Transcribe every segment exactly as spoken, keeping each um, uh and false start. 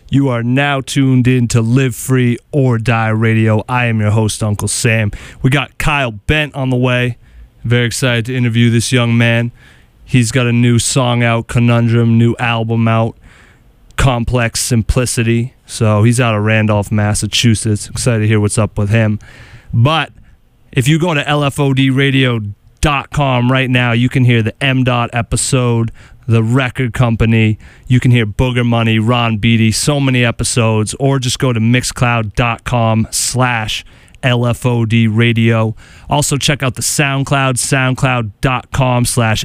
You are now tuned in to Live Free or Die Radio. I am your host, Uncle Sam. We got Kyle Bent on the way. Very excited to interview this young man. He's got a new song out, Conundrum, new album out, Complex Simplicity. So he's out of Randolph, Massachusetts. Excited to hear what's up with him. But if you go to L F O D radio dot com right now, you can hear the M. Dot episode, the record company. You can hear Booger Money, Ron Beatty, so many episodes. Or just go to mixcloud.com slash LFOD radio. Also check out the SoundCloud, soundcloud.com slash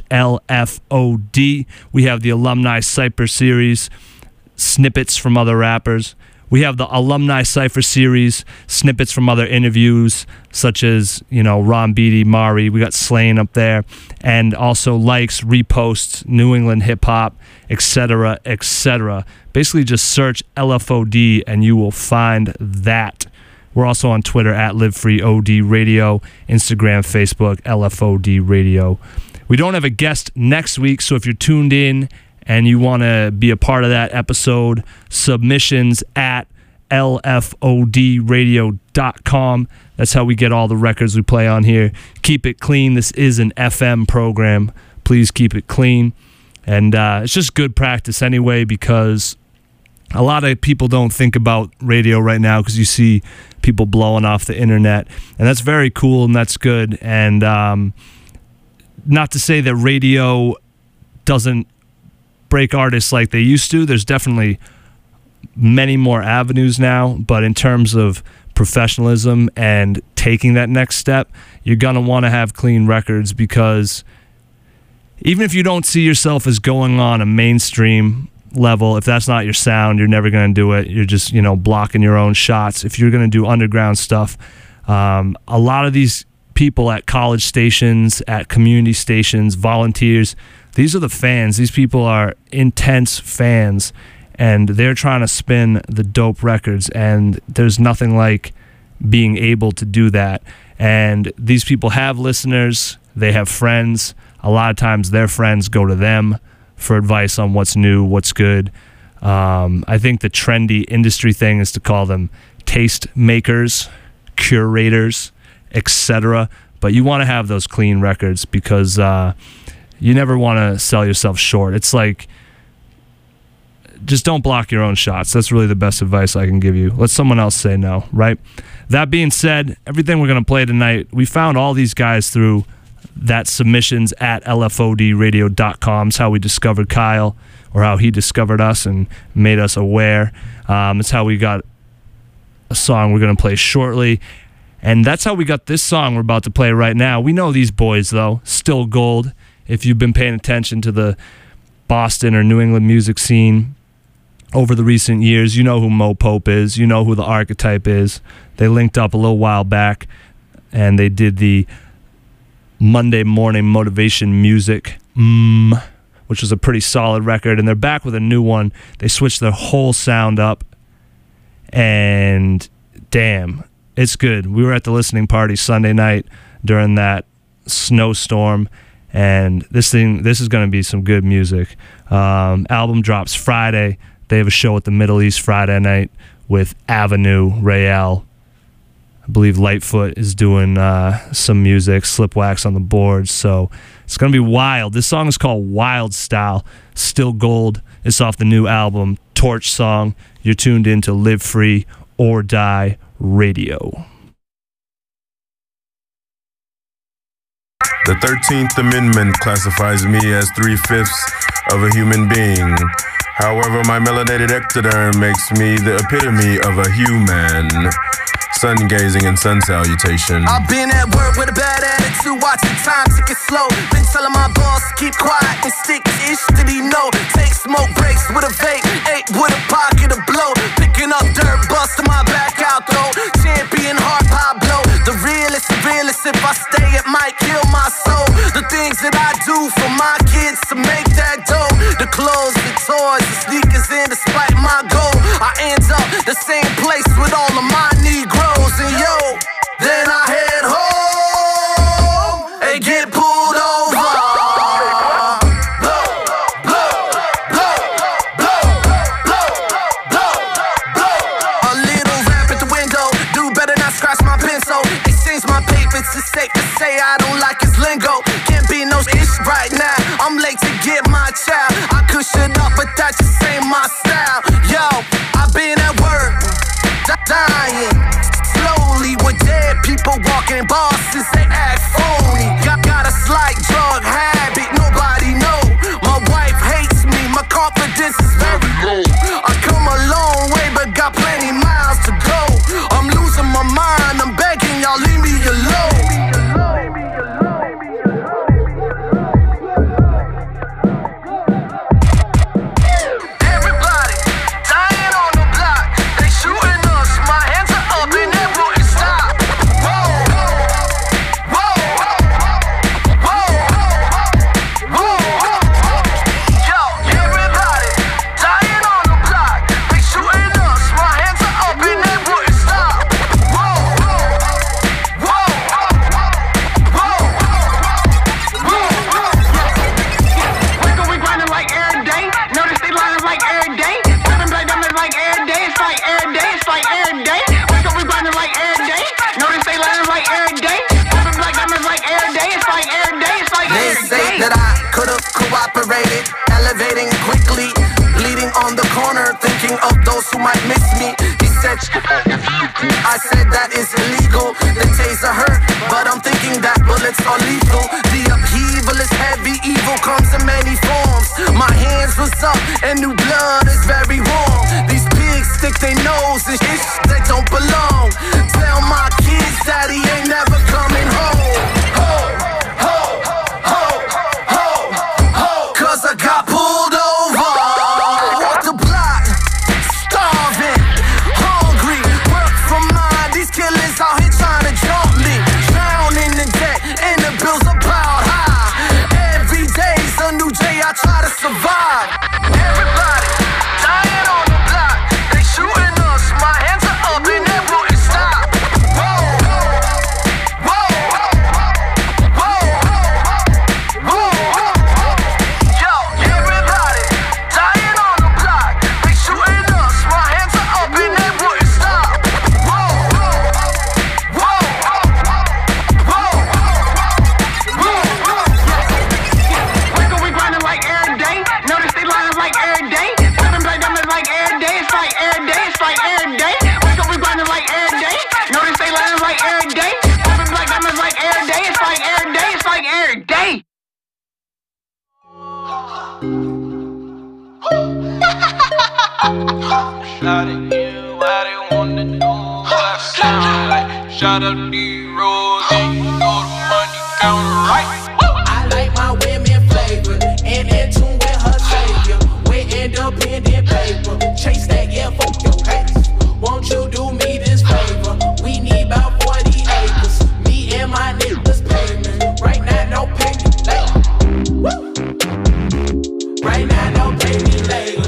LFOD. We have the Alumni Cypher Series, snippets from other rappers. We have the Alumni Cypher Series, snippets from other interviews, such as, you know, Ron Beatty, Mari. We got Slain up there. And also likes, reposts, New England hip-hop, et cetera, et cetera. Basically, just search L F O D and you will find that. We're also on Twitter at LiveFreeOD Radio, Instagram, Facebook, L F O D Radio. We don't have a guest next week, so if you're tuned in and you want to be a part of that episode, submissions at L F O D radio dot com. That's how we get all the records we play on here. Keep it clean. This is an F M program. Please keep it clean. And uh, it's just good practice anyway, because a lot of people don't think about radio right now because you see people blowing off the internet. And that's very cool and that's good. And um, not to say that radio doesn't break artists like they used to. There's definitely many more avenues now, but in terms of professionalism and taking that next step, you're going to want to have clean records, because even if you don't see yourself as going on a mainstream level, if that's not your sound, you're never going to do it. You're just, you know, blocking your own shots. If you're going to do underground stuff, um, a lot of these people at college stations, at community stations, volunteers, these are the fans. These people are intense fans, and they're trying to spin the dope records, and there's nothing like being able to do that. And these people have listeners. They have friends. A lot of times their friends go to them for advice on what's new, what's good. Um, I think the trendy industry thing is to call them taste makers, curators, et cetera. But you want to have those clean records, because uh, you never want to sell yourself short. It's like, just don't block your own shots. That's really the best advice I can give you. Let someone else say no, right? That being said, everything we're going to play tonight, we found all these guys through that submissions at L F O D radio dot com. It's how we discovered Kyle, or how he discovered us and made us aware. Um, it's how we got a song we're going to play shortly. And that's how we got this song we're about to play right now. We know these boys, though. Still Gold. If you've been paying attention to the Boston or New England music scene over the recent years, you know who Mo Pope is. You know who the Archetype is. They linked up a little while back, and they did the Monday Morning Motivation Music, mm, which was a pretty solid record. And they're back with a new one. They switched their whole sound up, and damn, it's good. We were at the listening party Sunday night during that snowstorm, and this thing, this is going to be some good music. Um, album drops Friday. They have a show at the Middle East Friday night with Avenue, Rael. I believe Lightfoot is doing uh, some music, Slipwax on the boards, so it's going to be wild. This song is called Wild Style, Still Gold. It's off the new album, Torch Song. You're tuned in to Live Free or Die Radio. The thirteenth Amendment classifies me as three-fifths of a human being. However, my melanated ectoderm makes me the epitome of a human. Sun gazing and sun salutation. I've been at work with a bad attitude, watching time tick it slow. Been telling my boss to keep quiet and stick to ish that he know. Take smoke breaks with a vape, eight with a pocket of blow. Picking up dirt, busting my back out though. Champion heart Pablo. The realest, the realest. If I stay, it might kill my soul. The things that I do for my kids to make that dough. The clothes, the toys, the sneakers, and despite my goal, I end up the same place with all of my Negroes. And yo, then I head home and get pulled over. Blow, blow, blow, blow, blow, blow. prophets, it's safe to say I don't like his lingo. Can't be no ish right now. I'm late to get my child. I could shut up, but that just ain't my style. Yo, I been at work, dying slowly with dead people walking. Bosses, they act phony. Got, got a slight drug habit, nobody know. My wife hates me, my confidence is very low. I come a long way, but got plenty miles to go. I'm losing my mind, I'm begging y'all, leave me alone. Everybody dying on the block, they shooting us, my hands are up and that wouldn't stop. Whoa, whoa, whoa, whoa, yo, everybody dying on the block, they shooting us, my hands are up and that wouldn't stop. Whoa, whoa, whoa, whoa. Wake up, we grinding like every day. Notice they lining like every day. Seven black diamonds like every day. It's like every day. It's like every day. Wake up, we grinding like every day. Notice they lining like every day. Seven black diamonds like every day. It's like every day. It's like They every say day. that I could've cooperated, elevating quickly, bleeding on the corner, thinking of those who might miss me. He said, I said that is illegal. The taser hurt, but I'm thinking that bullets are lethal. The upheaval is heavy, evil comes in many forms. My hands was up and new blood is very warm. These pigs stick their nose in shit that don't belong. Tell my kids daddy ain't never coming home. Ho, ho, ho, ho, ho. Cause I got pulled over. Walk the block, starving, hungry, work for mine. These killers out here trying to jump me. Drowning in debt and the bills are piled high. Every day's a new day, I try to survive. Everybody dying on the block, they shooting us, my hands are up and that wouldn't stop. Whoa, whoa, whoa, whoa. Yo, everybody dying on the block, they shooting us, my hands are up and that wouldn't stop. Whoa, whoa, whoa, whoa. Wake up, we grinding like every day. Notice they lining like every day. Seven black diamonds like every day. It's like every day. It's like every day. Wake up, we grinding like every day. Notice they lining like every day. Seven black diamonds like every day. It's like every day. It's like every day. Shot at you, I didn't wanna know what I sound like. Shot up the rose, and you know the money counter right. I like my women flavored and in tune with her savior. With independent paper, chase that yeah, fuck your pace. Won't you do me this favor? We need about forty acres. Me and my niggas payment. Right now, don't pay me later. Woo! Right now, don't pay me later.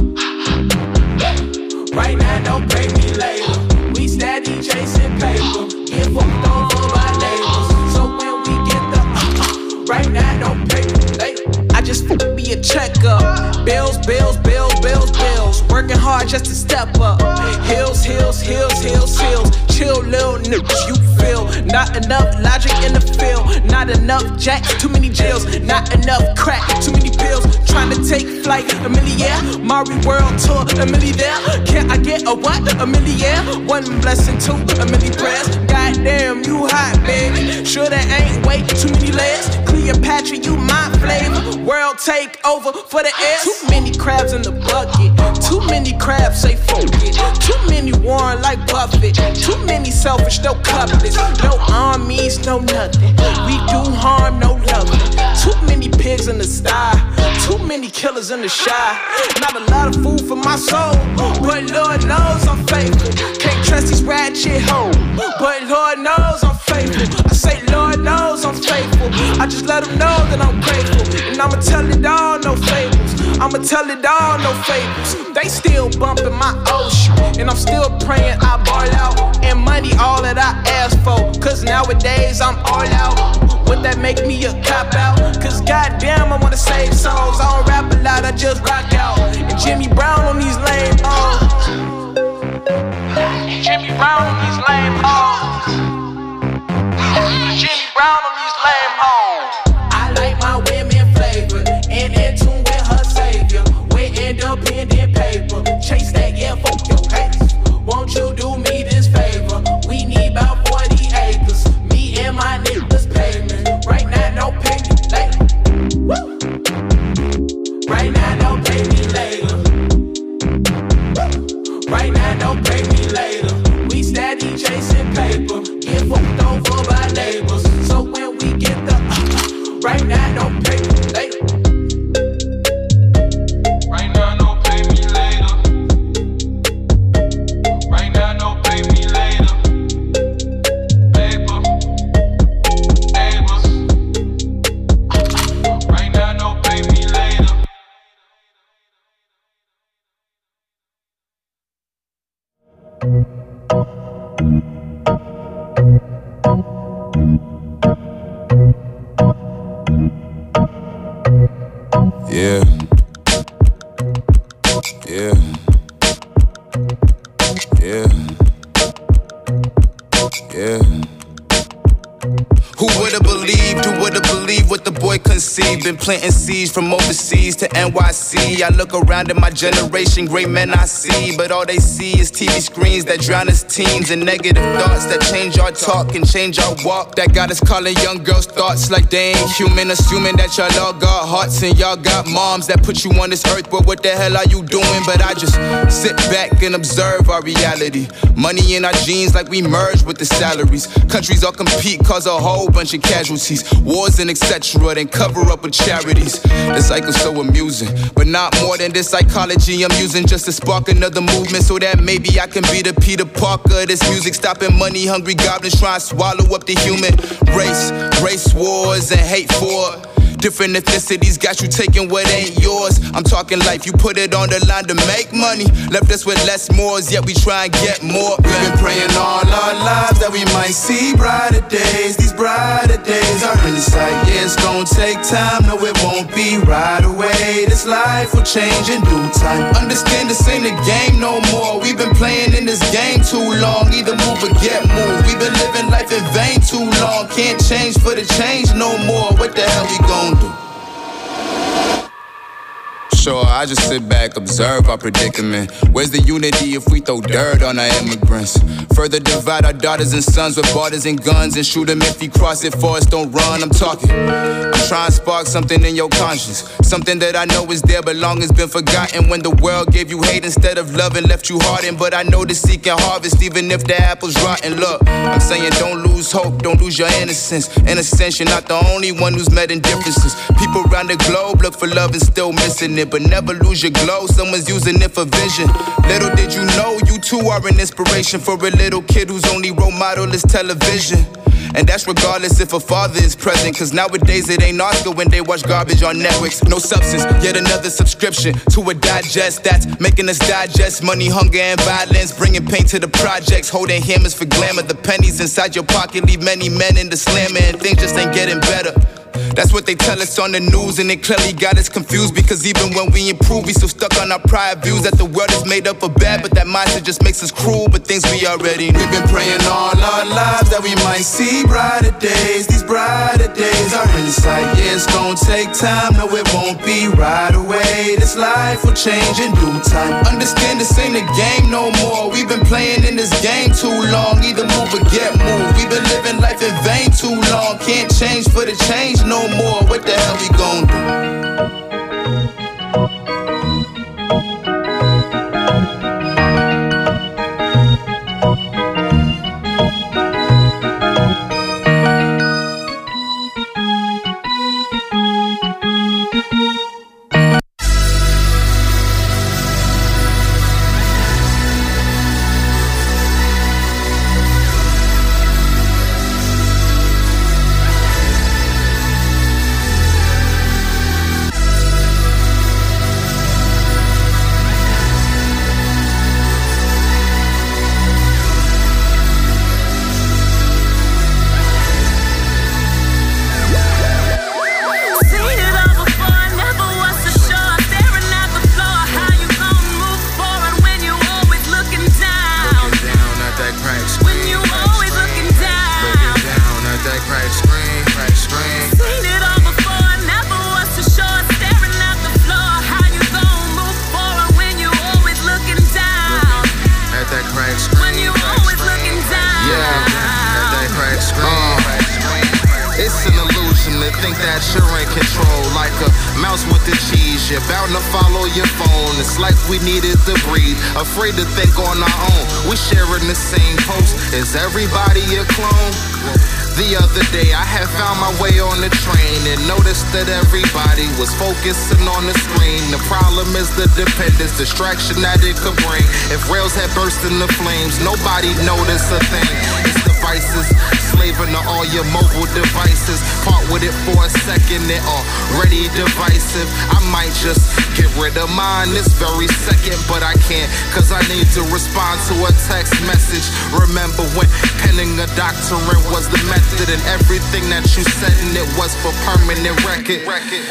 Right now, don't pay me later. We steady chasing paper. Get fucked over by neighbors. So when we get the uh, right now, don't pay me later. I just fuck me a checkup. Bills, bills, bills, bills, bills. Working hard just to step up. Hills, hills, hills, hills, hills. Chill, little niggas, you feel. Not enough logic in the field. Not enough jacks, too many jails. Not enough crack, too many pills. Trying to take flight, a million. Mari world tour, a million there. Can I get a what? A million. One blessing, two, a million prayers. Goddamn, you hot, baby. Sure that ain't way too many layers. Cleopatra, you my flavor. World take over for the air. Too many crabs in the bucket. Too many crabs say fuck it. Too many worn like Buffett. Too many selfish, no couplets. No armies, no nothing. We do harm, no loving. Too many pigs in the sty. Too many killers in the shy. Not a lot of food for my soul, but Lord knows I'm faithful. Can't trust these ratchet hoes, but Lord knows I'm faithful. I say Lord knows I'm faithful. I just let him know that I'm grateful. And I'ma tell it all, no fables. I'ma tell it all, no fables. They still bumping my ocean, and I'm still praying I ball out. And money all that I ask for, cause nowadays I'm all out. Would that make me a cop out? Cause goddamn I wanna save souls. I don't rap a lot, I just rock out. And Jimmy Brown on these lame hoes. Jimmy Brown on these lame hoes. don't pay me later. We steady chasing paper, get fucked over by neighbors. So when we get the uh, right now, don't pay me later. Right now, don't pay me later. Right now, don't pay me later. Paper, neighbors. Right now, don't pay me later. Yeah. Yeah. Yeah. Yeah. Who would've believed, who would've believed what the boy conceived? Been planting seeds from overseas to N Y C. I look around at my generation, great men I see, but all they see is T V screens that drown us teens and negative thoughts that change our talk and change our walk. That got us calling young girls thoughts like they ain't human, assuming that y'all all got hearts and y'all got moms that put you on this earth. But what the hell are you doing? But I just sit back and observe our reality. Money in our jeans like we merge with the salaries. Countries all compete, cause a whole bunch of casualties, wars and et cetera. Then cover up with charities. The cycle's so amusing, but not more than this psychology I'm using just to spark another movement, so that maybe I can be the Peter Parker of this music, stopping money hungry goblins trying to swallow up the human race. Race wars and hate for different ethnicities got you taking what ain't yours. I'm talking life, you put it on the line to make money. Left us with less mores, yet we try and get more. We've been praying all our lives that we might see brighter days. These brighter days are in sight. Yeah, it's gonna take time, no it won't be right away. This life will change in due time. Understand this ain't a game no more. We've been playing in this game too long. Either move or get moved. We've been living life in vain too long. Can't change for the change no more. What the hell we gon' do? Sure, I just sit back, observe our predicament. Where's the unity if we throw dirt on our immigrants? Further divide our daughters and sons with borders and guns, and shoot them if he cross it for us, don't run. I'm talking, I'm trying to spark something in your conscience, something that I know is there but long has been forgotten. When the world gave you hate instead of love and left you hardened. But I know the seek and harvest even if the apple's rotten. Look, I'm saying don't lose hope, don't lose your innocence. In a sense, you're not the only one who's met indifferences. People around the globe look for love and still missing it, but never lose your glow, someone's using it for vision. Little did you know, you too are an inspiration for a little kid whose only role model is television. And that's regardless if a father is present, cause nowadays it ain't Oscar when they watch garbage on Netflix. No substance, yet another subscription to a digest that's making us digest money, hunger, and violence, bringing pain to the projects, holding hammers for glamour. The pennies inside your pocket leave many men in the slammer, and things just ain't getting better. That's what they tell us on the news, and it clearly got us confused, because even when we improve, we still stuck on our prior views that the world is made up of bad, but that mindset just makes us cruel, but things we already knew. We've been praying all our lives that we might see brighter days. These brighter days are in sight. Yeah, it's gonna take time, no it won't be right away. This life will change in due time. Understand this ain't a game no more. We've been playing in this game too long. Either move or get moved. We've been living life in vain too long. Can't change for the change no more. What the hell we gon' do? think that you're in control. Like a mouse with the cheese, you're bound to follow your phone. It's like we needed to breathe, afraid to think on our own. We sharing the same post, is everybody a clone? The other day I had found my way on the train and noticed that everybody was focusing on the screen. The problem is the dependence, distraction that it could bring. If rails had burst into flames, nobody noticed a thing. It's devices, slaving to all your mobile devices. Part with it for a second, it already divisive. I might just get rid of mine this very second, but I can't, cause I need to respond to a text message. Remember when penning a doctorate was the method, and everything that you said and it was for permanent record.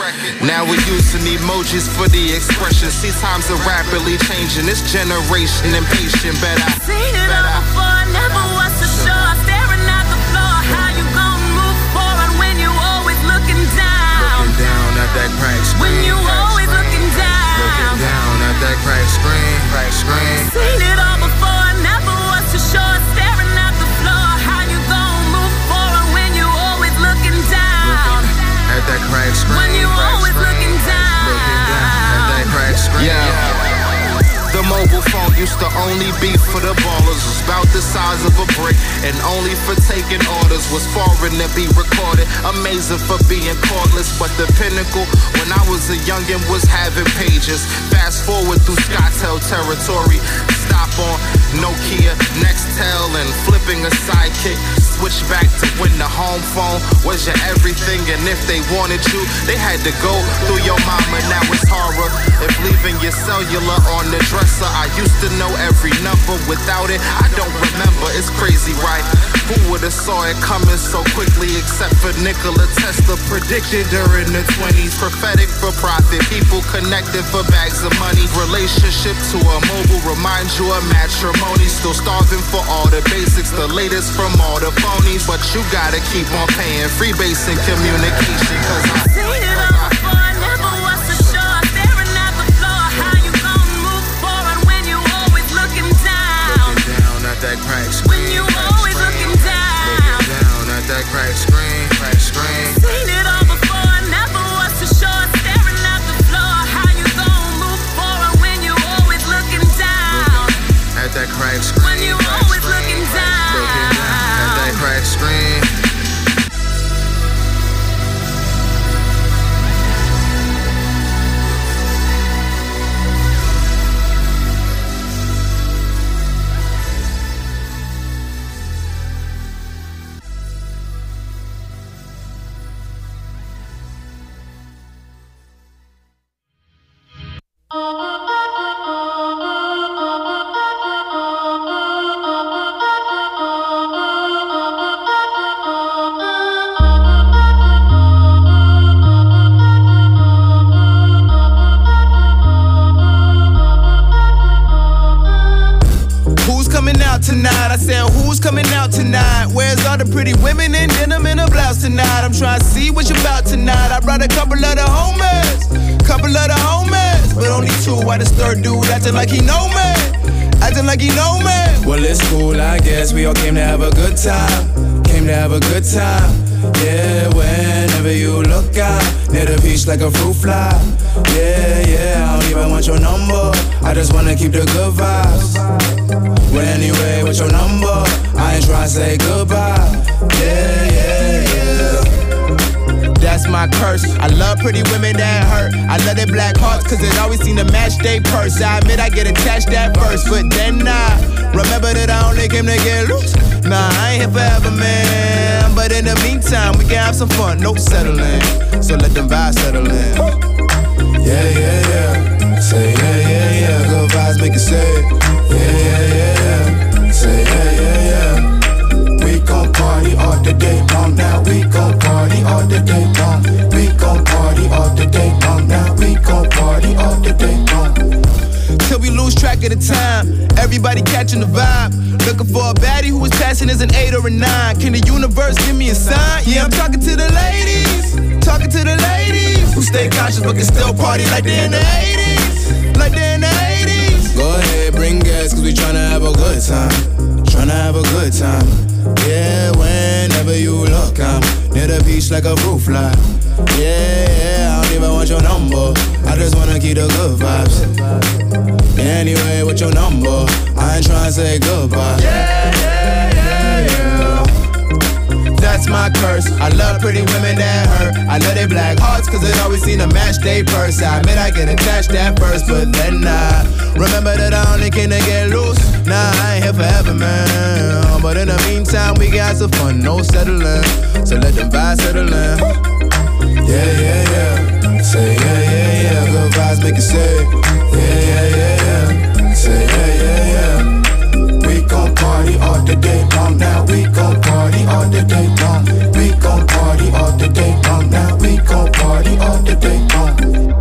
Now we're using emojis for the expression. See, times are rapidly changing. This generation impatient, bet I seen it all before, never was so sure. Staring at the floor, how you gonna move forward when you always looking down? Looking down at that crack screen. When you always looking down. Looking down at that crack screen, crack screen. Seen it all before, never was so sure. Staring at the floor, how you gonna move forward when you always looking down? Looking at that crack screen. When you crack always screen. looking down. Looking down at that crack screen. Yeah. The mobile phone used to only be for the ballers. Was about the size of a brick and only for taking orders. Was foreign to be recorded, amazing for being cordless. But the pinnacle when I was a youngin' was having pages. Fast forward through Scottell territory, stop on Nokia, Nextel, and flipping a sidekick. Switch back to when the home phone was your everything, and if they wanted you, they had to go through your mama. Now it's horror if leaving your cellular on the dresser. I used to know every number, without it, I don't remember. It's crazy, right? Who would've saw it coming so quickly, except for Nikola Tesla, predicted during the twenties. Prophetic for profit, people connected for bags of money. Relationship to a mobile reminds you of matrimony. Still starving for all the basics, the latest from all the phonies. But you gotta keep on paying free basic communication, cause I seen it all before, never was so sure. Staring at the floor, how you gonna move forward when you always looking down? Looking down at that crack screen. When you always looking down. Looking down at that crack screen, crack screen. Seen it all before, never was so sure. Staring at the floor, how you gonna move forward when you always looking down? At that crack screen. When you always looking down. Looking down at that crack screen. Tonight, I said, who's coming out tonight? Where's all the pretty women in denim in a blouse tonight? I'm trying to see what you about tonight. I brought a couple of the homies, couple of the homies, but only two. Why this third dude acting like he know me? Acting like he know me. Well, it's cool, I guess. We all came to have a good time. Came to have a good time. Yeah, whenever you look out, near the beach like a fruit fly. Yeah, yeah, I don't even want your number. I just wanna keep the good vibes. Well, anyway, what's your number? I ain't trying to say goodbye. Yeah, yeah, yeah. That's my curse. I love pretty women that hurt. I love their black hearts, cause it always seem to match their purse. I admit I get attached at first, but then I remember that I only came to get loose. Nah, I ain't here forever, man. But in the meantime, we can have some fun, no settling. So let them vibes settle in. Yeah, yeah, yeah. Say yeah, yeah, yeah. Good vibes make it say yeah, yeah, yeah. Say yeah, yeah, yeah. We gon' party all the day long now. We gon' party all the day long. We gon' party all the day long now. We gon' party all the day long. Till we lose track of the time. Everybody catching the vibe. Looking for a baddie who is passing as an eight or a nine. Can the universe give me a sign? Yeah, I'm talking to the ladies. Talking to the ladies who stay conscious but can still party like they're in the eighties. Like they're in the eighties. Go ahead, bring gas, cause we tryna have a good time. Tryna have a good time. Yeah, whenever you look, I'm near the beach like a fruit fly. Yeah, yeah, I don't even want your number. I just wanna keep the good vibes. Anyway, what's your number? I ain't tryna say goodbye. Yeah, yeah, yeah, yeah. That's my curse. I love pretty women that hurt. I love their black hearts cause it always seem to match their purse. I admit I get attached at first, but then I remember that I only came to get loose. Nah, I ain't here forever, man. But in the meantime, we got some fun, no settling. So let them vibes settle in. Yeah, yeah, yeah. Say yeah, yeah, yeah. Good vibes make it say yeah, yeah, yeah, yeah. Say yeah, yeah, yeah. We gon' party all the day long now. We gon' party all the day long. We gon' party all the day long now. We gon' party all the day long.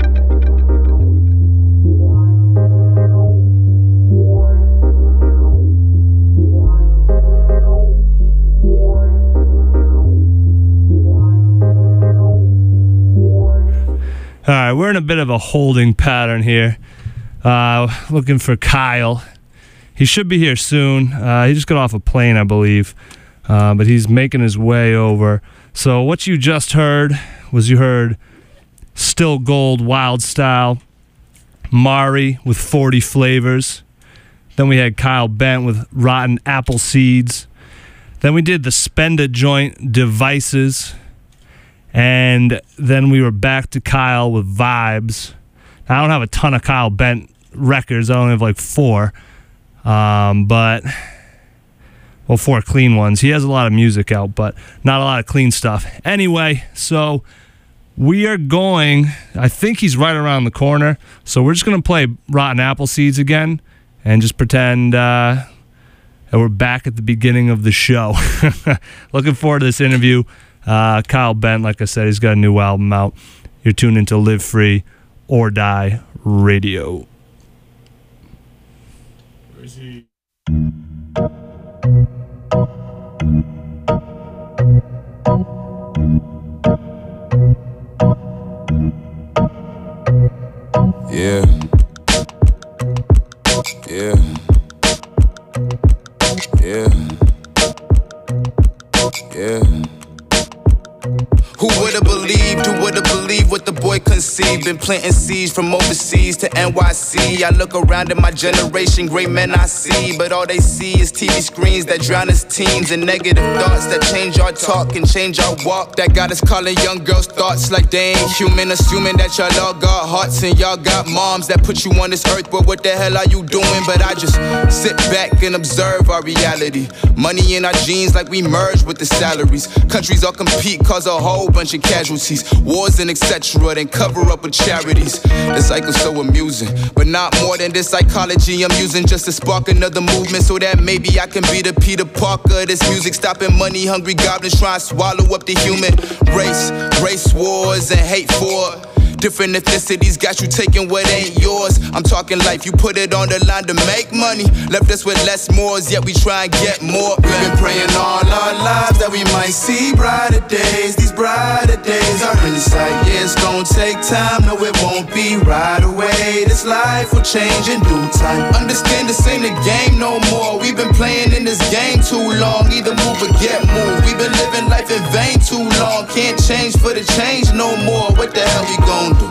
All right, we're in a bit of a holding pattern here. Uh, looking for Kyle. He should be here soon. Uh, he just got off a plane, I believe, uh, but he's making his way over. So what you just heard was you heard Still Gold, Wild Style, Mari with forty Flavors. Then we had Kyle Bent with Rotten Apple Seeds. Then we did the Spenda Joint, Devices. And then we were back to Kyle with Vibes. Now, I don't have a ton of Kyle Bent records. I only have like four. Um, but, well, four clean ones. He has a lot of music out, but not a lot of clean stuff. Anyway, so we are going, I think he's right around the corner. So we're just going to play Rotten Apple Seeds again and just pretend uh, that we're back at the beginning of the show. Looking forward to this interview. Uh, Kyle Bent, like I said, he's got a new album out. You're tuned into Live Free or Die Radio. Where is he? Yeah. Yeah. Yeah. Yeah. Who would've believed, who would've believed what the boy conceived? Been planting seeds from overseas to N Y C. I look around at my generation, great men I see, but all they see is T V screens that drown us teens and negative thoughts that change our talk and change our walk. That got us calling young girls thoughts like they ain't human, assuming that y'all all got hearts and y'all got moms that put you on this earth, but what the hell are you doing? But I just sit back and observe our reality. Money in our jeans like we merge with the salaries. Countries all compete cause a whole bunch of casualties, wars and et cetera, then cover up with charities. The cycle's so amusing, but not more than this psychology I'm using just to spark another movement so that maybe I can be the Peter Parker of this music, stopping money hungry goblins trying to swallow up the human race. Race wars and hate for different ethnicities got you taking what ain't yours. I'm talking life, you put it on the line to make money. Left us with less mores, yet we try and get more. We've been praying all our lives that we might see brighter days. These brighter days are in sight. Yeah, it's gonna take time, no it won't be right away. This life will change in due time. Understand this ain't a game no more. We've been playing in this game too long. Either move or get moved. We've been living life in vain too long. Can't change for the change no more. What the hell we gon' do?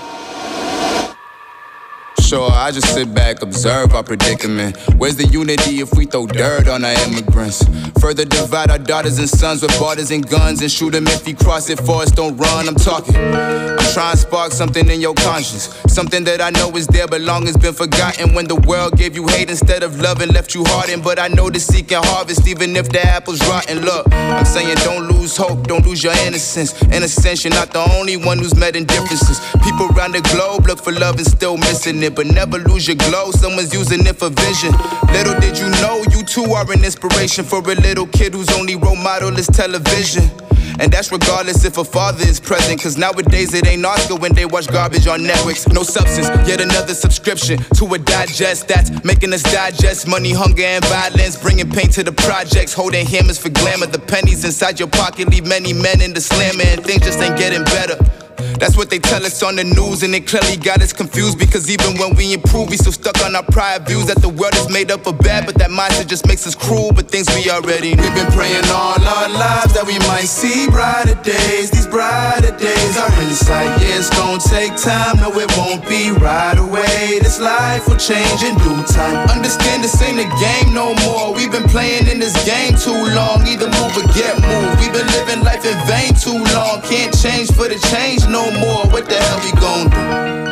Sure, I just sit back, observe our predicament. Where's the unity if we throw dirt on our immigrants? Further divide our daughters and sons with borders and guns and shoot them if he cross it for us, don't run. I'm talking, I'm trying to spark something in your conscience. Something that I know is there but long has been forgotten. When the world gave you hate instead of love and left you hardened. But I know the seek and harvest even if the apple's rotten. Look, I'm saying don't lose hope, don't lose your innocence. In a sense, you're not the only one who's met in differences. People around the globe look for love and still missing it. But never lose your glow, someone's using it for vision. Little did you know, you too are an inspiration for a little kid whose only role model is television. And that's regardless if a father is present. Cause nowadays it ain't Oscar when they watch garbage on Netflix. No substance, yet another subscription to a digest that's making us digest money, hunger, and violence. Bringing pain to the projects, holding hammers for glamour. The pennies inside your pocket leave many men in the slammer. And things just ain't getting better. That's what they tell us on the news, and it clearly got us confused. Because even when we improve, we still stuck on our prior views that the world is made up of bad, but that mindset just makes us cruel. But things we already knew. We've been praying all our lives that we might see brighter days. These brighter days are in sight. Yeah, it's gonna take time. No, it won't be right away. This life will change in due time. Understand this ain't a game no more. We've been playing in this game too long. Either move or get moved. We've been living life in vain too long. Can't change for the change no more. What the hell we gon' do?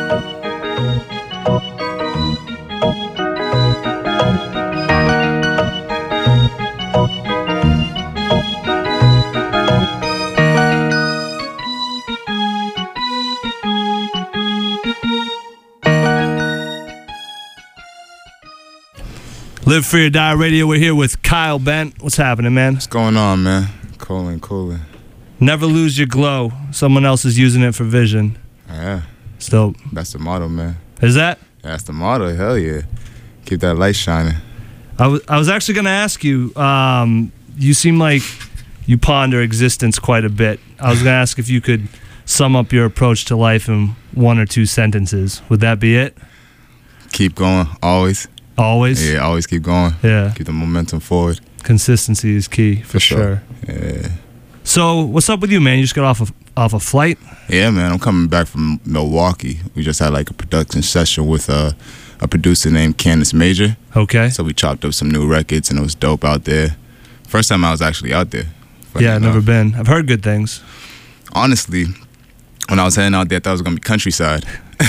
Live Free or Die Radio. We're here with Kyle Bent. What's happening, man? What's going on, man? Cooling, cooling. Never lose your glow. Someone else is using it for vision. Yeah. Still. That's the motto, man. Is that? That's the motto. Hell yeah. Keep that light shining. I was I was actually going to ask you. Um, you seem like you ponder existence quite a bit. I was going to ask if you could sum up your approach to life in one or two sentences. Would that be it? Keep going, always. Always? Yeah, always keep going. Yeah. Keep the momentum forward. Consistency is key, for, For sure. sure. Yeah. So, what's up with you, man? You just got off a, off a flight? Yeah, man. I'm coming back from Milwaukee. We just had like a production session with uh, a producer named Candace Major. Okay. So we chopped up some new records, and it was dope out there. First time I was actually out there. Yeah, I've never been. I've heard good things. Honestly, when I was heading out there, I thought it was going to be countryside.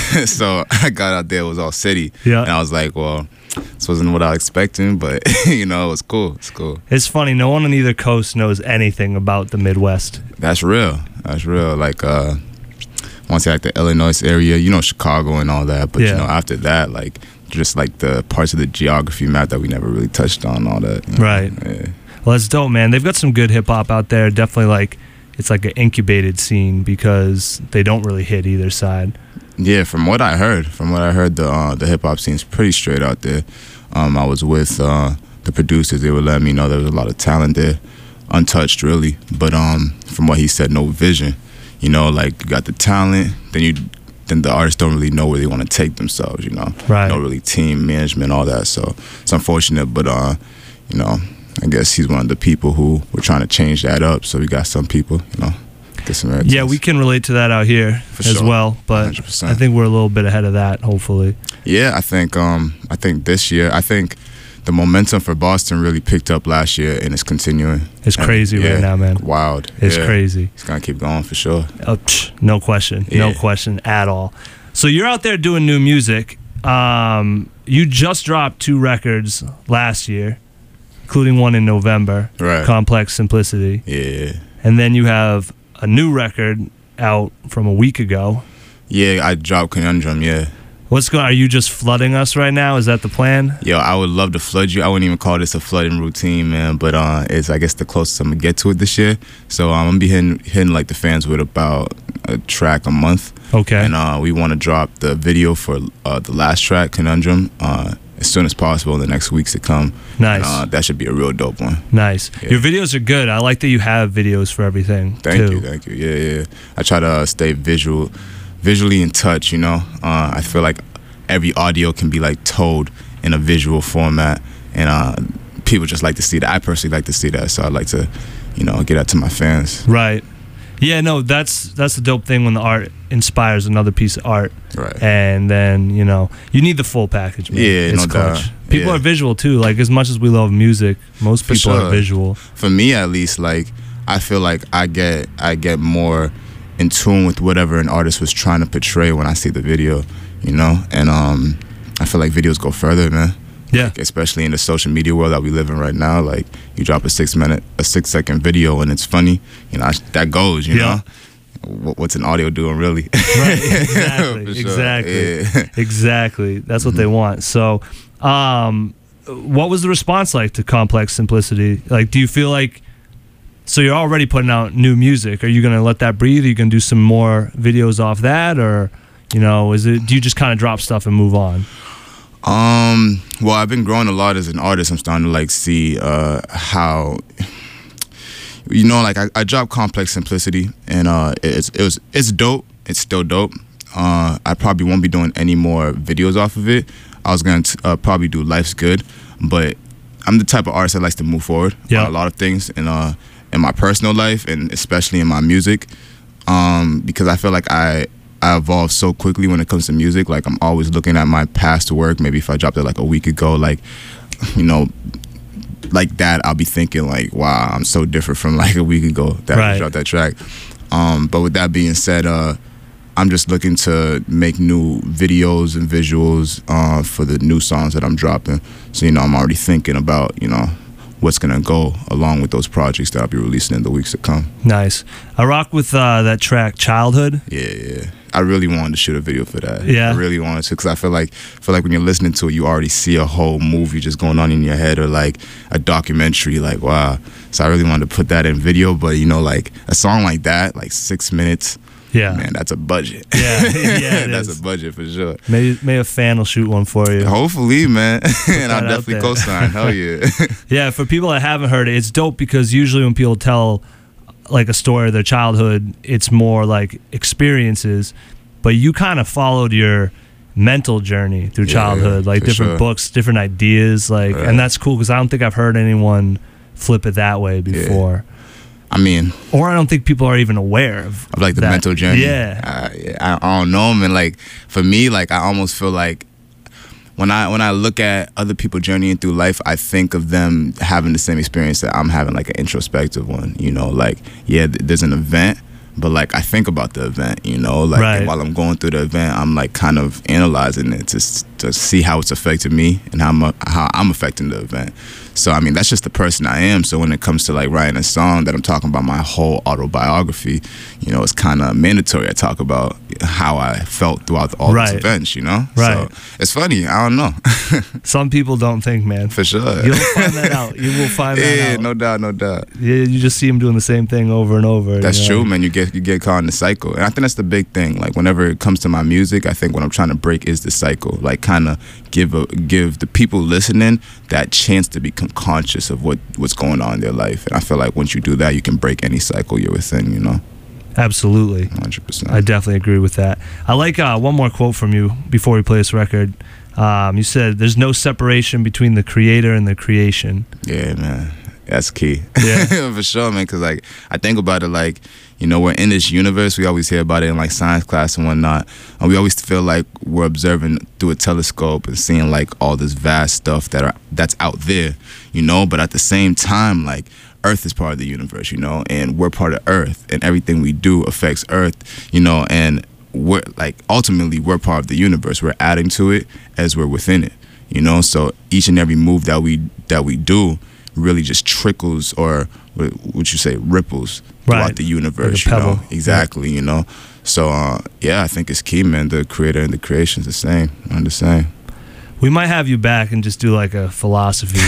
So I got out there, it was all city. Yeah. And I was like, well, this wasn't what I was expecting, but, you know, it was cool. It's cool. It's funny. No one on either coast knows anything about the Midwest. That's real. That's real. Like, uh, once you like the Illinois area, you know, Chicago and all that. But, Yeah. you know, after that, like, just like the parts of the geography map that we never really touched on, all that. You know? Right. Yeah. Well, that's dope, man. They've got some good hip-hop out there. Definitely, like, it's like an incubated scene because they don't really hit either side. Yeah, from what I heard, from what I heard, the uh, the hip hop scene's pretty straight out there. Um, I was with uh, the producers; they were letting me know there was a lot of talent there, untouched really. But um, from what he said, no vision. You know, like you got the talent, then you, then the artists don't really know where they want to take themselves. You know, Right. no really team management, all that. So it's unfortunate, but uh, you know, I guess he's one of the people who were trying to change that up. So we got some people, you know. Get some air Yeah, we can relate to that out here For as sure. well, but one hundred percent. I think we're a little bit ahead of that, hopefully. Yeah, I think um, I think this year, I think the momentum for Boston really picked up last year, and it's continuing. It's And, crazy yeah, right now, man. Wild. It's Yeah. crazy. It's gonna keep going for sure. Oh, psh, no question. No Yeah. question at all. So you're out there doing new music. Um, you just dropped two records last year, including one in November, Right. Complex Simplicity. Yeah. And then you have a new record out from a week ago. Yeah, I dropped Conundrum. Yeah. What's going? Are you just flooding us right now? Is that the plan? Yo, I would love to flood you. I wouldn't even call this a flooding routine, man. But uh, it's I guess the closest I'm gonna get to it this year. So um, I'm gonna be hitting, hitting like the fans with about a track a month. Okay. And uh, we want to drop the video for uh, the last track, Conundrum, uh, as soon as possible in the next weeks to come. Nice. And, uh, that should be a real dope one. Nice. Yeah. Your videos are good. I like that you have videos for everything. Thank too. you, thank you. Yeah, yeah. I try to uh, stay visual, visually in touch. You know, uh, I feel like every audio can be like told in a visual format, and uh, people just like to see that. I personally like to see that, so I like to, you know, get out to my fans. Right. Yeah, no, that's that's the dope thing when the art inspires another piece of art. Right. And then, you know, you need the full package, man. Yeah, it's no clutch. doubt. People Yeah. are visual too. Like, as much as we love music, most For people are sure. visual. For me, at least, like I feel like I get I get more in tune with whatever an artist was trying to portray when I see the video, you know. And um, I feel like videos go further, man. Yeah. Like, especially in the social media world that we live in right now. Like, you drop a six minute, a six second video and it's funny, you know, that goes, you Yeah. know. Wh- What's an audio doing, really? Right, exactly, For sure. exactly, Yeah. exactly. That's what they want. So, um, what was the response like to Complex Simplicity? Like, do you feel like, so you're already putting out new music? Are you gonna let that breathe? Are you gonna do some more videos off that, or, you know, is it? Do you just kind of drop stuff and move on? Um, well, I've been growing a lot as an artist. I'm starting to like see uh, how, you know, like I, I dropped Complex Simplicity, and uh, it's it was it's dope. it's still dope. Uh, I probably won't be doing any more videos off of it. I was going to uh, probably do Life's Good, but I'm the type of artist that likes to move forward yeah. on a lot of things in, uh, in my personal life and especially in my music, um, because I feel like I, I evolve so quickly when it comes to music. Like, I'm always looking at my past work. Maybe if I dropped it like a week ago, like, you know, like that, I'll be thinking like, wow, I'm so different from like a week ago that right. I dropped that track. Um, but with that being said, uh, I'm just looking to make new videos and visuals uh, for the new songs that I'm dropping. So, you know, I'm already thinking about, you know, what's going to go along with those projects that I'll be releasing in the weeks to come. Nice. I rock with uh, that track, Childhood. Yeah, yeah. I really wanted to shoot a video for that. Yeah. I really wanted to, because I feel like feel like when you're listening to it, you already see a whole movie just going on in your head, or like a documentary, like, wow. So I really wanted to put that in video, but, you know, like a song like that, like six minutes, yeah, man, that's a budget. Yeah, yeah, that's is. a budget for sure. Maybe, maybe a fan will shoot one for you. Hopefully, man. And I'll definitely co-sign. Hell yeah. Yeah, for people that haven't heard it, it's dope because usually when people tell like a story of their childhood, it's more like experiences, but you kind of followed your mental journey through yeah, childhood, like different sure. books, different ideas, like, right. and that's cool because I don't think I've heard anyone flip it that way before. Yeah. I mean, or I don't think people are even aware of, of like the that. mental journey. Yeah, uh, I, I don't know, man. Like for me, like I almost feel like when I when I look at other people journeying through life, I think of them having the same experience that I'm having, like an introspective one. You know, like yeah, th- there's an event, but like I think about the event. You know, like right. and while I'm going through the event, I'm like kind of analyzing it to to see how it's affected me and how I'm how I'm affecting the event. So, I mean, that's just the person I am. So when it comes to, like, writing a song that I'm talking about my whole autobiography, you know, it's kind of mandatory I talk about how I felt throughout all right. those events, you know? Right. So it's funny. I don't know. Some people don't think, man. For sure. You'll find that out. You will find that yeah, out. Yeah, no doubt, no doubt. Yeah, you just see them doing the same thing over and over. That's you know? true, man. You get you get caught in the cycle. And I think that's the big thing. Like, whenever it comes to my music, I think what I'm trying to break is the cycle. Like, kind of give a, give the people listening that chance to become conscious of what, what's going on in their life. And I feel like once you do that, you can break any cycle you're within, you know? Absolutely. one hundred percent. I definitely agree with that. I like uh, one more quote from you before we play this record. Um, you said, there's no separation between the creator and the creation. Yeah, man. That's key. Yeah. For sure, man. Because, like, I think about it like, you know, we're in this universe. We always hear about it in, like, science class and whatnot. And we always feel like we're observing through a telescope and seeing, like, all this vast stuff that are that's out there, you know? But at the same time, like, Earth is part of the universe, you know? And we're part of Earth. And everything we do affects Earth, you know? And we're, like, ultimately, we're part of the universe. We're adding to it as we're within it, you know? So each and every move that we that we do really just trickles, or what would you say, ripples throughout right. the universe, like you know? pebble. Exactly, yeah. You know? So, uh, yeah, I think it's key, man. The creator and the creation's the same. I'm the same. We might have you back and just do like a philosophy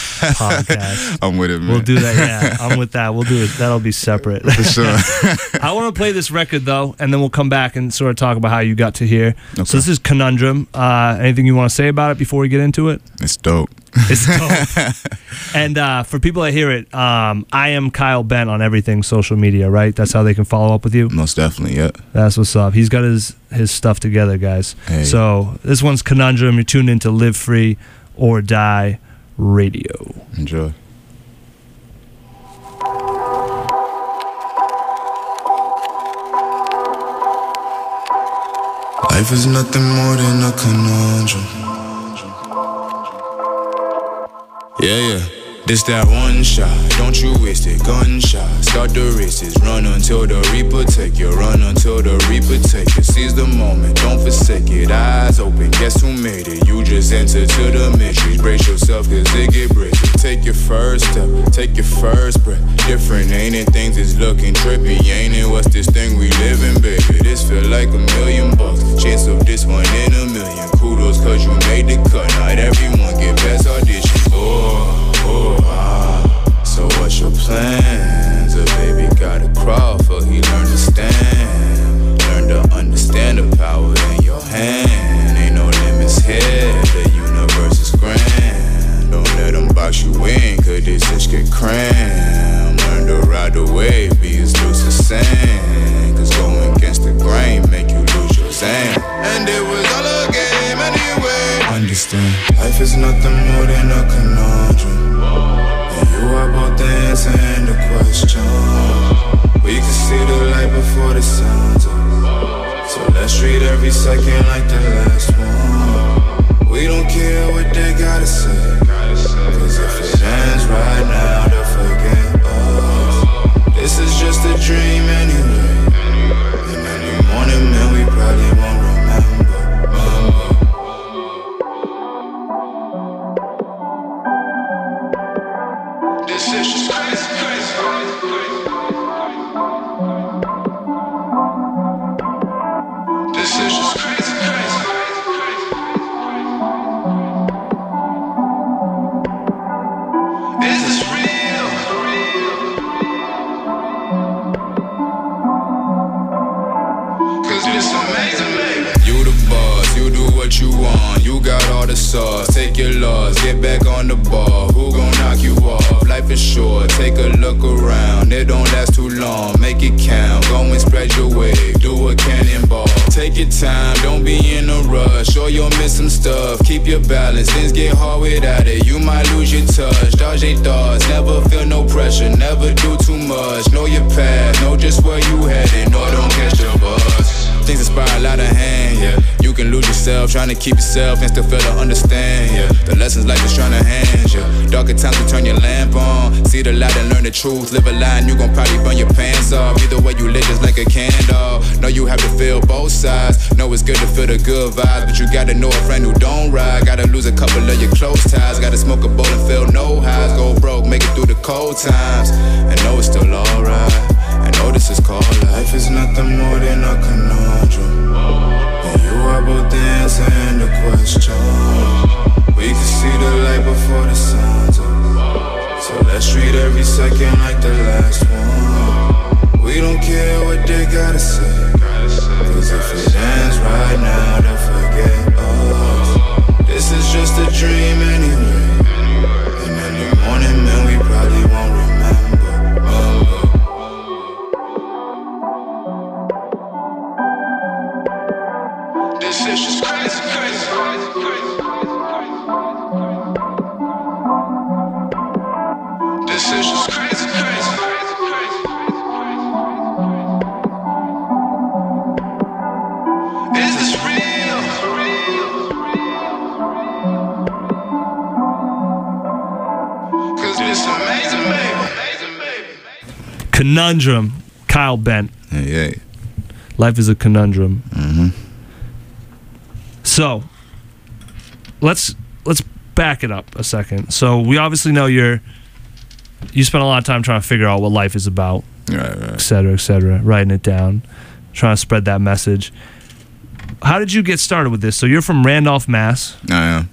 podcast. I'm with it, man. We'll do that, yeah. I'm with that. We'll do it. That'll be separate. For sure. I want to play this record, though, and then we'll come back and sort of talk about how you got to here. Okay. So this is Conundrum. Uh, anything you want to say about it before we get into it? It's dope. It's dope. And uh, for people that hear it, um, I am Kyle Bent on everything social media, right? That's how they can follow up with you? Most definitely, yeah. That's what's up. He's got his, his stuff together, guys. Hey. So this one's Conundrum. You're tuned into Live Free or Die Radio. Enjoy. Life is nothing more than a conundrum. Yeah, yeah. This that one shot, don't you waste it. Gunshot, start the races. Run until the Reaper take you. Run until the Reaper take you. Seize the moment, don't forsake it. Eyes open, guess who made it? You just enter to the matrix. Brace yourself, cause they get breaking. Take your first step, take your first breath. Different, ain't it? Things is looking trippy, ain't it? What's this thing we living, baby? This feel like a million bucks. Chance of this one in a million. Kudos, cause you made the cut. Not everyone get past audition. Oh. Oh, ah, so what's your plans? A baby gotta crawl for he learn to stand. Learn to understand the power in your hand. Ain't no limits here, the universe is grand. Don't let them box you in, cause this itch get crammed. Learn to ride the wave, be as loose as sand. Cause going against the grain make This is just crazy, crazy, crazy. This is just crazy, crazy, crazy. Is this real? Cause it's amazing, baby. You the boss, you do what you want. You got all the sauce. Take your loss, get back on the ball. Who gon' knock you off? Life is short, take a look around. It don't last too long, make it count. Go and spread your wave, do a cannonball. Take your time, don't be in a rush, or you'll miss some stuff. Keep your balance, things get hard without it. You might lose your touch, dodge your thoughts. Never feel no pressure, never do too much. Know your path, know just where you headed. No, don't catch the bus. Things spiral out of hand, yeah. You can lose yourself, trying to keep yourself and still fail to understand, yeah. The lessons life is trying to hand you. Darker times to turn your lamp on. See the light and learn the truth. Live a lie and you gon' probably burn your pants off. Either way you live just like a candle. Know you have to feel both sides. Know it's good to feel the good vibes, but you gotta know a friend who don't ride. Gotta lose a couple of your close ties. Gotta smoke a bowl and feel no highs. Go broke, make it through the cold times, and know it's still alright. And know this is called life. Is nothing more than a conundrum. And you are both the answer and the question. We can see the light before the sun's up. So let's treat every second like the last one. We don't care what they gotta say, cause if it ends right now, they'll forget us. This is just a dream anyway. And in the morning, man, we probably won't remember. Oh. This is just crazy, crazy, crazy, crazy. This is just crazy, crazy, crazy, crazy. Is this real? Cause it's amazing, baby. Amazing, baby. Conundrum, Kyle Bent. Hey, hey. Life is a conundrum. Mm-hmm. So, let's let's back it up a second. So we obviously know you're you spent a lot of time trying to figure out what life is about, right, right. et cetera, et cetera, writing it down, trying to spread that message. How did you get started with this? So you're from Randolph, Mass. I am.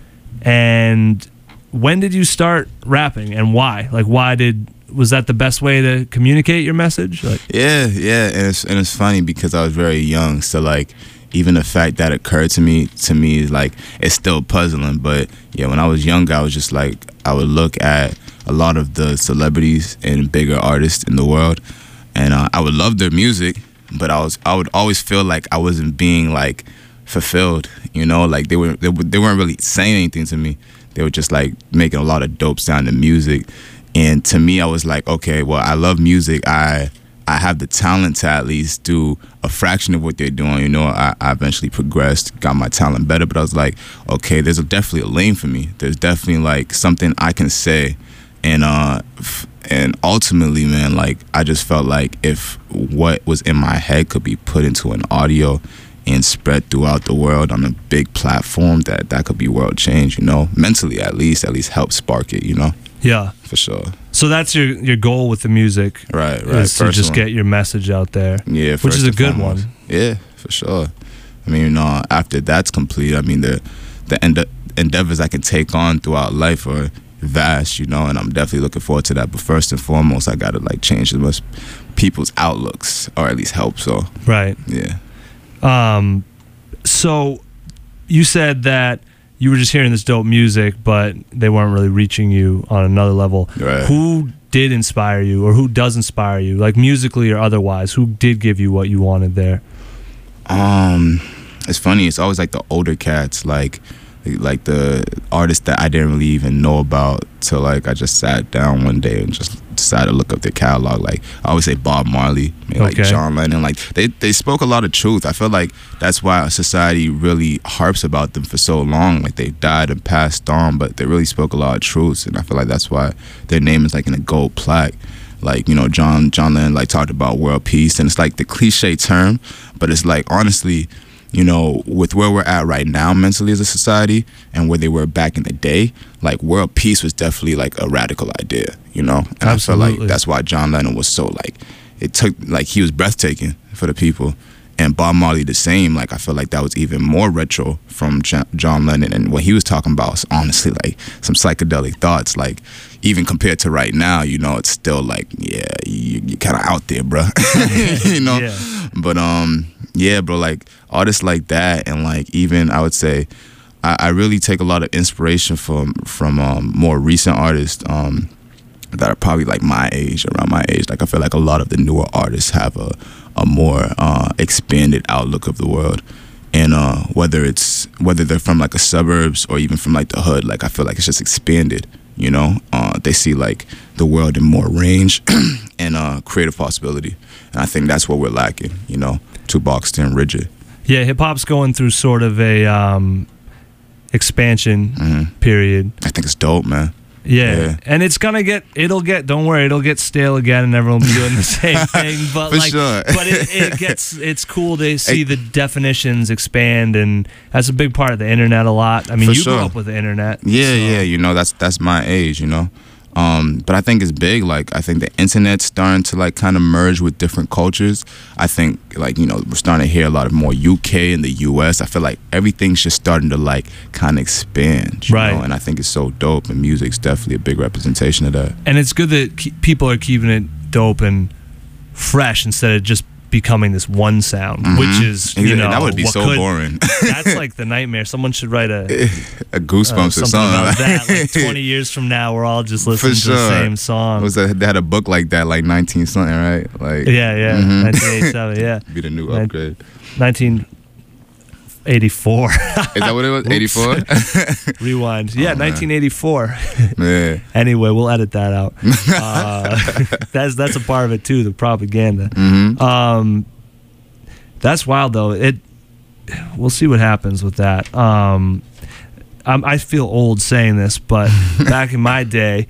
And when did you start rapping, and why? Like, why did was that the best way to communicate your message? Like, yeah, yeah, and it's and it's funny because I was very young, so like. Even the fact that occurred to me, to me, is like, it's still puzzling. But yeah, when I was younger, I was just like, I would look at a lot of the celebrities and bigger artists in the world, and uh, I would love their music, but I was, I would always feel like I wasn't being like fulfilled, you know, like they were, they, were, they weren't really saying anything to me. They were just like making a lot of dope sounding music, and to me, I was like, okay, well, I love music. I. I have the talent to at least do a fraction of what they're doing. You know, I, I eventually progressed, got my talent better, but I was like, okay, there's a, definitely a lane for me. There's definitely like something I can say. And uh, f- and ultimately, man, like I just felt like if what was in my head could be put into an audio and spread throughout the world on a big platform, that that could be world change, you know, mentally at least, at least help spark it, you know? Yeah. For sure. So that's your, your goal with the music. Right, right. Is to just get your message out there. Yeah, which is a good foremost. one. Yeah, for sure. I mean, uh, after that's complete, I mean, the the ende- endeavors I can take on throughout life are vast, you know, and I'm definitely looking forward to that. But first and foremost, I got to, like, change the most people's outlooks, or at least help, so. Right. Yeah. Um. So you said that you were just hearing this dope music, but they weren't really reaching you on another level. Right. Who did inspire you, or who does inspire you, like musically or otherwise? Who did give you what you wanted there? Um, it's funny. It's always like the older cats, like like the artists that I didn't really even know about till like I just sat down one day and just decided to look up their catalog. Like I always say Bob Marley, maybe like Okay. John Lennon. Like they they spoke a lot of truth. I feel like that's why society really harps about them for so long. Like they died and passed on, but they really spoke a lot of truths, and I feel like that's why their name is like in a gold plaque. Like, you know, John John Lennon like talked about world peace, and it's like the cliche term, but it's like honestly, you know, with where we're at right now mentally as a society and where they were back in the day, like world peace was definitely like a radical idea, you know? And Absolutely. I feel like that's why John Lennon was so like, it took, like he was breathtaking for the people. And Bob Marley the same. Like I feel like that was even more retro from J- John Lennon, and what he was talking about was honestly like some psychedelic thoughts. Like even compared to right now, you know, it's still like yeah, you, you're kind of out there, bro. you know. Yeah. But um, yeah, bro. Like artists like that, and like even I would say, I, I really take a lot of inspiration from from um, more recent artists. Um, that are probably like my age, around my age. Like I feel like a lot of the newer artists have a, a more uh, expanded outlook of the world. And uh, whether it's whether they're from like a suburbs or even from like the hood, like I feel like it's just expanded, you know? Uh, they see like the world in more range and uh, creative possibility. And I think that's what we're lacking, you know, too boxed in, rigid. Yeah, hip hop's going through sort of a um, expansion Mm-hmm. period. I think it's dope, man. Yeah. Yeah. And it's gonna get it'll get don't worry, it'll get stale again and everyone will be doing the same thing. But For like sure. but it, it gets it's cool to see the definitions expand, and that's a big part of the internet a lot. I mean For you sure. grew up with the internet. Yeah, so- yeah, you know, that's that's my age, you know. Um, but I think it's big. Like I think the internet's starting to like kind of merge with different cultures. I think like, you know, we're starting to hear a lot of more U K and the U S. I feel like everything's just starting to like kind of expand, you Right. know? And I think it's so dope, and music's definitely a big representation of that. And it's good that ke- people are keeping it dope and fresh instead of just becoming this one sound, Mhm. which is you Exactly. know That would be what so could- boring. That's like the nightmare. Someone should write a A Goosebumps uh, or something something. about that. Like twenty years from now, we're all just listening For to the sure. same song. It was a, they had a book like that, like nineteen something, right? Like Yeah, yeah, mhm. nineteen eighty-seven, yeah. Be the new Nin- upgrade. nineteen eighty-four. Is that what it was? Oops. eighty-four? Rewind. Yeah, Oh, man. nineteen eighty-four. Yeah. Anyway, we'll edit that out. Uh, that's that's a part of it too, the propaganda. Mhm. Um, that's wild though. It. We'll see what happens with that. Um, I'm, I feel old saying this, but back in my day,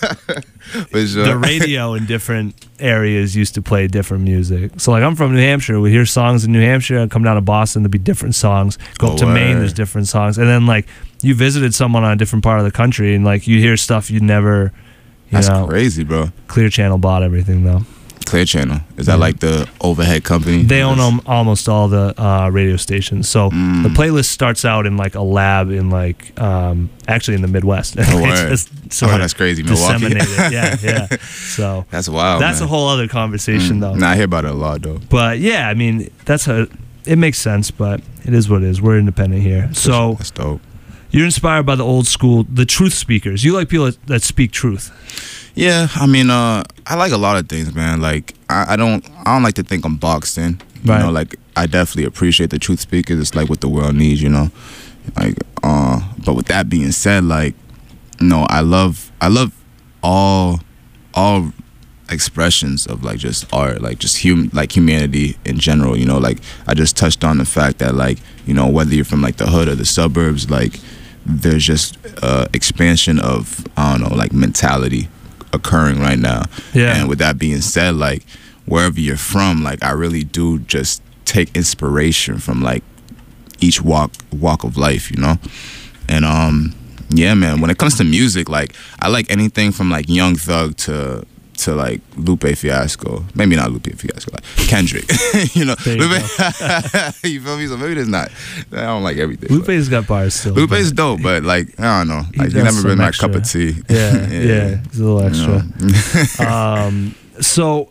For sure. the radio in different areas used to play different music. So like I'm from New Hampshire, we hear songs in New Hampshire, and come down to Boston, there'd be different songs. Go Oh, up to Maine, word. there's different songs. And then like you visited someone on a different part of the country, and like you hear stuff you never, you That's know. crazy, bro. Clear Channel bought everything though. Clear Channel. Is that Yeah. like the overhead company? They own um, almost all the uh, radio stations. So Mm. the playlist starts out in like a lab in like um, actually in the Midwest. Oh, They word. just sort Oh, of that's crazy. Milwaukee. disseminate it. Yeah, yeah. So That's wild. that's man. a whole other conversation Mm. though. Nah, I hear about it a lot though. But yeah, I mean that's a it makes sense, but it is what it is. We're independent here. So That's dope. you're inspired by the old school, the truth speakers. You like people that, that speak truth. Yeah, I mean, uh, I like a lot of things, man. Like, I, I don't, I don't like to think I'm boxed in. You Right. know, like I definitely appreciate the truth speakers. It's like what the world needs, you know. Like, uh, but with that being said, like, no, I love, I love all, all expressions of like just art, like just hum, like humanity in general. You know, like I just touched on the fact that like, you know, whether you're from like the hood or the suburbs, like there's just uh, expansion of I don't know, like mentality occurring right now. Yeah. And with that being said, like wherever you're from, like I really do just take inspiration from like each walk walk of life, you know. And um, yeah, man. When it comes to music, like I like anything from like Young Thug to to like Lupe Fiasco. Maybe not Lupe Fiasco, like Kendrick. you know, There you Lupe, you feel me? So maybe there's not. I don't like everything. but- Lupe's got bars still. Lupe's but- dope, but like I don't know. He Like does you never some been my extra. cup of tea. Yeah, yeah, it's a little You know? extra. um, so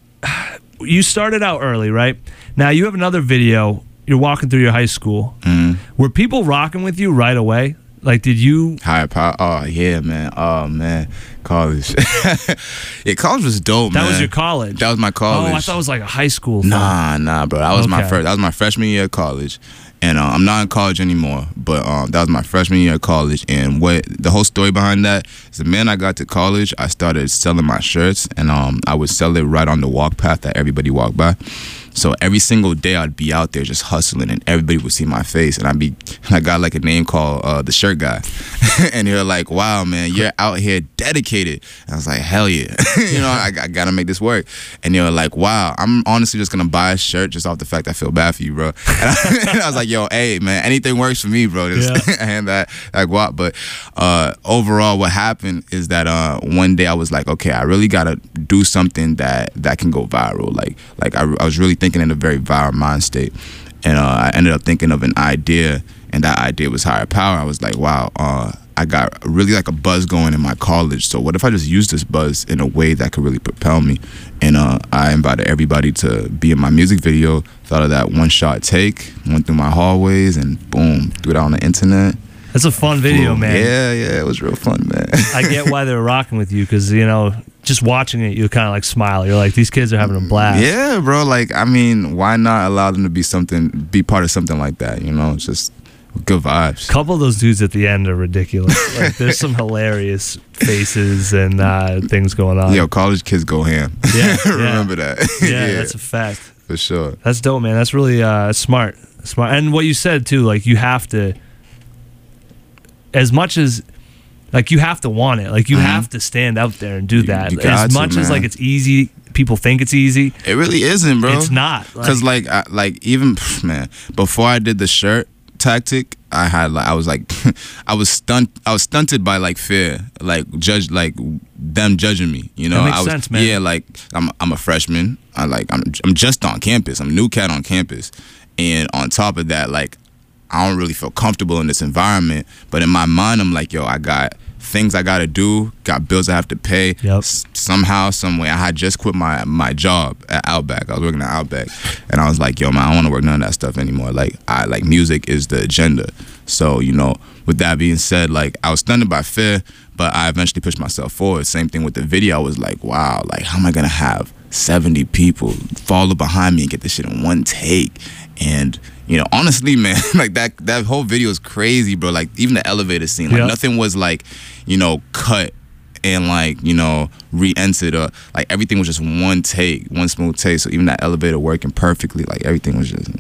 you started out early, right? Now you have another video. You're walking through your high school. Mhm. Were people rocking with you right away? Like, did you? Higher power. Oh yeah, man. Oh man, college. yeah, college was dope, That man. was your college. That was my college. Oh, I thought it was like a high school thing. Nah, nah, bro. That was my Okay. first. That was my freshman year of college, and uh, I'm not in college anymore. But um, that was my freshman year of college, and what the whole story behind that is the minute I got to college, I started selling my shirts, and um, I would sell it right on the walk path that everybody walked by. So every single day I'd be out there just hustling, and everybody would see my face, and I'd be, and I got like a name called uh, the Shirt Guy, and they're like, "Wow, man, you're out here dedicated." And I was like, "Hell yeah," you know, I, I gotta make this work. And they were like, "Wow, I'm honestly just gonna buy a shirt just off the fact I feel bad for you, bro." And I, and I was like, "Yo, hey, man, anything works for me, bro." Just Yeah. and that like what, but uh, overall, what happened is that uh, one day I was like, "Okay, I really gotta do something that that can go viral." Like, like I, I was really thinking in a very viral mind state, and uh, I ended up thinking of an idea, and that idea was higher power. I was like, wow, uh, I got really like a buzz going in my college, so what if I just use this buzz in a way that could really propel me? And uh, I invited everybody to be in my music video. Thought of that one shot take, went through my hallways, and boom, threw it out on the internet. That's a fun video, Boom. man. Yeah, yeah, it was real fun, man. I get why they're rocking with you, because, you know, just watching it, you kind of like smile. You're like, these kids are having a blast. Yeah, bro. Like, I mean, why not allow them to be something, be part of something like that? You know, it's just good vibes. A couple of those dudes at the end are ridiculous. Like, there's some hilarious faces and uh, things going on. Yo, college kids go ham. Yeah, remember that. Yeah, yeah, that's a fact. For sure. That's dope, man. That's really uh, smart. Smart. And what you said too, like, you have to, as much as, like, you have to want it. Like, you mm-hmm. have to stand out there and do that. You as to, much man. as like it's easy, people think it's easy. It really isn't, bro. It's not. Because like, like, I, like even pff, man, before I did the shirt tactic, I had like I was like I was stunt I was stunted by like fear, like judge like them judging me. You know, that makes I was, sense, man. Yeah, like I'm I'm a freshman. I like I'm I'm just on campus. I'm a new cat on campus, and on top of that, like I don't really feel comfortable in this environment. But in my mind, I'm like, yo, I got things I gotta do, got bills I have to pay. Yep. S- somehow, some way, I had just quit my my job at Outback. I was working at Outback, and I was like, yo, man, I don't want to work none of that stuff anymore. Like, I like music is the agenda. So, you know, with that being said, like I was stunned by fear, but I eventually pushed myself forward. Same thing with the video. I was like, wow, like how am I gonna have seventy people follow behind me and get this shit in one take? And you know, honestly, man, like that that whole video is crazy, bro. Like even the elevator scene, like yep. nothing was like, you know, cut and like, you know, re-entered or like everything was just one take, one smooth take. So even that elevator working perfectly, like everything was just, you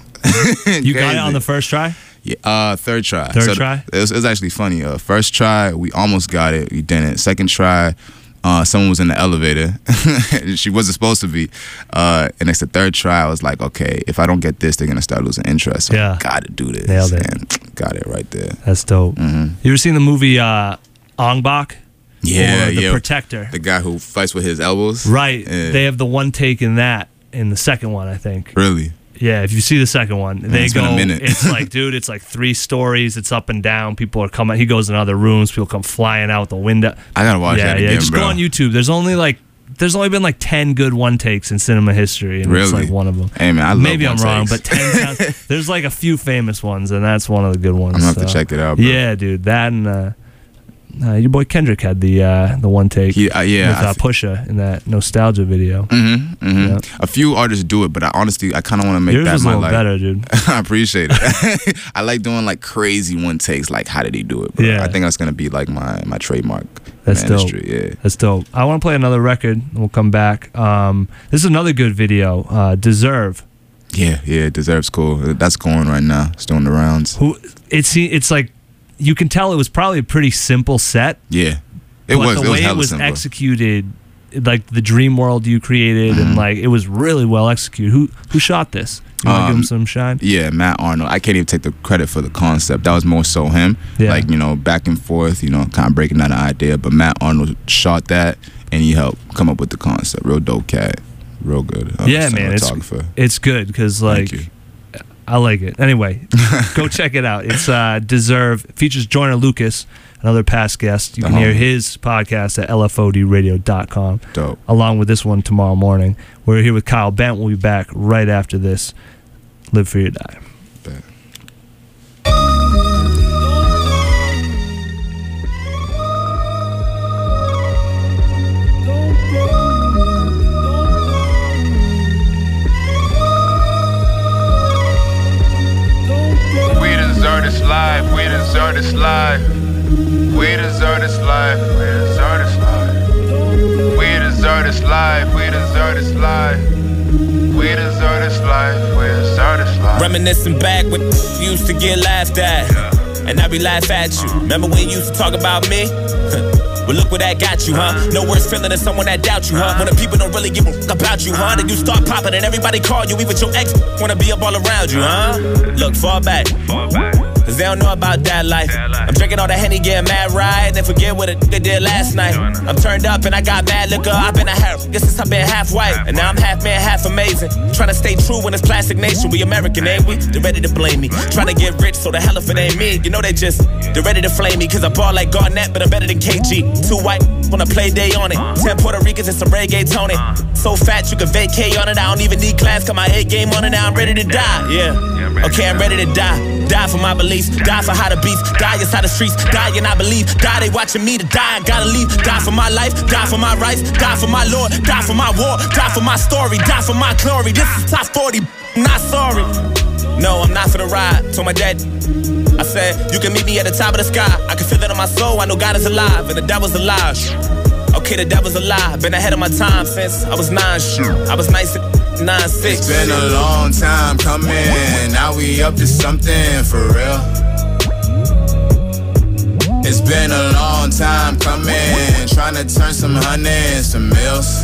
know. You got it on the first try? Yeah, uh, third try. Third so try? It was, it was actually funny. Uh, first try, we almost got it. We didn't. Second try, uh, someone was in the elevator. She wasn't supposed to be. Uh, and it's the third try. I was like, okay, if I don't get this, they're gonna start losing interest. So Yeah. I gotta do this. Nailed it. And got it right there. That's dope. Mm-hmm. You ever seen the movie uh, Ong Bak? Yeah, Or The yeah. Protector? The guy who fights with his elbows. Right. Yeah. They have the one take in that in the second one, I think. Really? Yeah, if you see the second one, they it's go. been a minute. It's like, dude, it's like three stories. It's up and down. People are coming. He goes in other rooms. People come flying out the window. I gotta watch yeah, that yeah. again, Just bro. go on YouTube. There's only like, there's only been like ten good one takes in cinema history, and it's Really? like one of them. Hey man, I love Maybe I'm one wrong, takes. but ten. Sounds, there's like a few famous ones, and that's one of the good ones. I'm gonna have to so. check it out, bro. Yeah, dude, that and uh, uh, your boy Kendrick had the uh, the one take. He, uh, yeah, with I uh, th- Pusha in that nostalgia video. Mm-hmm, mm-hmm. Yep. A few artists do it, but I honestly, I kind of want to make Yours that was a my little like. better, dude. I appreciate it. I like doing like crazy one takes. Like, how did he do it, bro? Yeah. I think that's gonna be like my my trademark. That's in the dope. industry. Yeah. That's dope. I want to play another record, and we'll come back. Um, this is another good video, uh, Deserve. Yeah, yeah. Deserves cool. That's going right now. It's doing the rounds. Who it's it's like you can tell it was probably a pretty simple set. Yeah, it but was. the It was way hella it was simple. executed, like the dream world you created, Mm-hmm. and like it was really well executed. Who who shot this? You want to give Um, him some shine? Yeah, Matt Arnold. I can't even take the credit for the concept. That was more so him. Yeah. Like, you know, back and forth, you know, kind of breaking down the idea. But Matt Arnold shot that, and he helped come up with the concept. Real dope cat. Real good. Uh, Yeah, man, it's cinematographer. it's good because like Thank you. I like it. Anyway, go check it out. It's uh, Deserve. It features Joyner Lucas, another past guest. You can The hear homie. his podcast at L F O D radio dot com. Dope. Along with this one tomorrow morning. We're here with Kyle Bent. We'll be back right after this. Live Free or Die. Bet. We deserve this life, we deserve this life. We deserve this life, we deserve this life. We deserve this life, we deserve this life. We deserve this life, we deserve this life. Reminiscing back when you used to get laughed at, and I be laugh at you. Remember when you used to talk about me? Well, look where that got you, huh? No worse feeling than someone that doubt you, huh? When the people don't really give a f about you, huh? Then you start popping and everybody call you, even your ex wanna be up all around you, huh? Look, fall back, cause they don't know about that life. I'm drinking all the Henny, getting mad right, and then forget what a nigga did last night. I'm turned up and I got mad liquor. I've been a half, guess since I've been half white, and now I'm half man, half amazing. Trying to stay true when it's plastic nation. We American, ain't we? They're ready to blame me. Trying to get rich, so the hell if it ain't me. You know they just, they're ready to flame me, cause I ball like Garnett, but I'm better than K G. Two white on a play day on it. Ten Puerto Ricans and some reggae tone it. So fat you can vacate on it. I don't even need class, cause my head game on it. Now I'm ready to die, yeah. Okay, I'm ready to die. Die for my beliefs, die for how the beats, die inside the streets, die and I believe, die they watching me to die, I gotta leave, die for my life, die for my rights, die for my Lord, die for my war, die for my story, die for my glory. This is top forty, not sorry. No, I'm not for the ride. Told my dad, I said, you can meet me at the top of the sky. I can feel it in my soul, I know God is alive, and the devil's alive. Okay, the devil's alive, been ahead of my time since I was nine. I was nice at nine six. It's been a long time coming, now we up to something for real. It's been a long time coming, trying to turn some honey into mills.